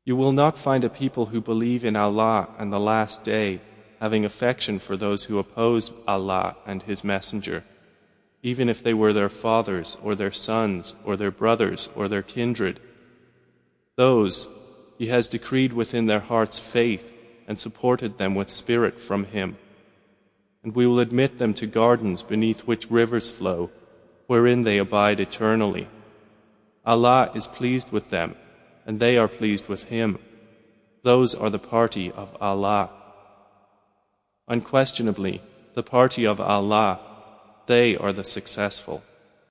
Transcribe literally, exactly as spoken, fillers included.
You will not find a people who believe in Allah and the Last Day having affection for those who oppose Allah and His Messenger, even if they were their fathers or their sons or their brothers or their kindred. Those He has decreed within their hearts faith and supported them with spirit from Him. And we will admit them to gardens beneath which rivers flow, wherein they abide eternally. Allah is pleased with them, and they are pleased with Him. Those are the party of Allah. Unquestionably, the party of Allah, they are the successful.